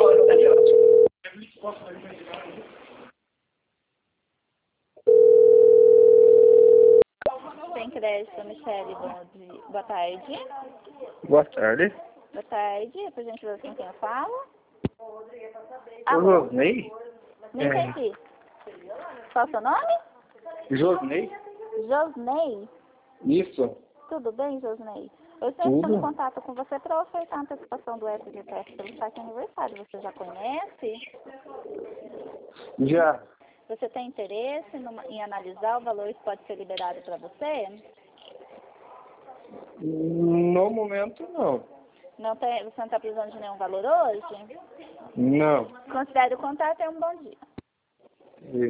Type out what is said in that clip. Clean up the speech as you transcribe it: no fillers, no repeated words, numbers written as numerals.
Tem crédito, Michele, boa tarde. Boa tarde. Boa tarde, por gentileza, com quem eu falo? O Josnei? Não entendi. Qual é o seu nome? Josnei? Josnei. Isso. Tudo bem, Josnei? Eu estou entrando em contato com você para ofertar a antecipação do FGTS pelo site aniversário. Você já conhece? Já. Você tem interesse em analisar o valor que pode ser liberado para você? No momento, não. Você não está precisando de nenhum valor hoje? Não. Considere o contato e um bom dia.